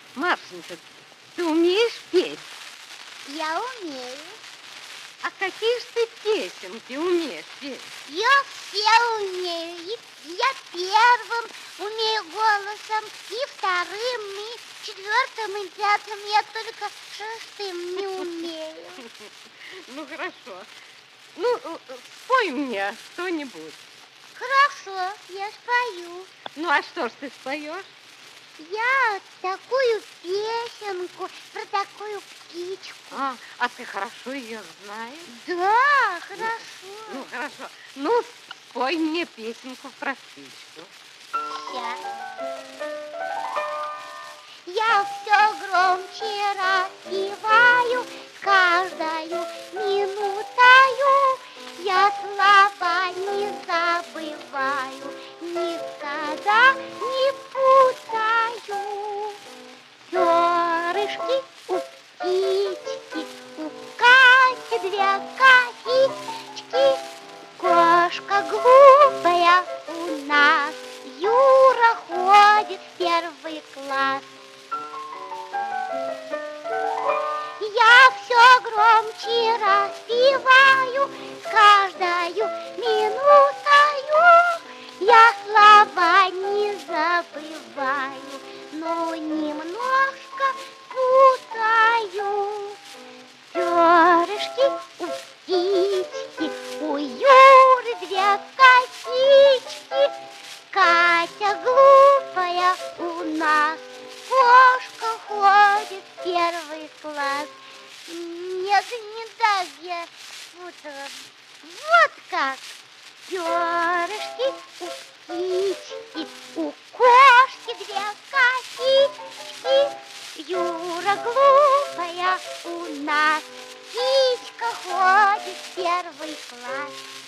Машенька, ты умеешь петь? Я умею. А какие же ты песенки умеешь петь? Я все умею. И я первым умею голосом, и вторым, и четвертым, и пятым. Я только шестым не умею. Ну, хорошо. Ну, спой мне что-нибудь. Хорошо, я спою. Ну, а что ж ты споешь? Я такую песенку про такую птичку. А ты хорошо ее знаешь? Да, хорошо. Ну, хорошо. Ну, спой мне песенку про птичку. Сейчас. Я все громче распеваю, с каждою минутою я слова не забываю, никогда не путаю. Перышки у птички, у Кати две косички, кошка глупая у нас, Юра ходит в первый класс. Я все громче распеваю, с каждою минутою я слова не забываю, но немножко путаю. Перышки у птички, у Юры две косички, Катя глупая у нас, кошка ходит в первый класс. Нет, не так я путала. Вот как. Перышки у птички, у кошки две косички, Юра глупая у нас, птичка ходит в первый класс.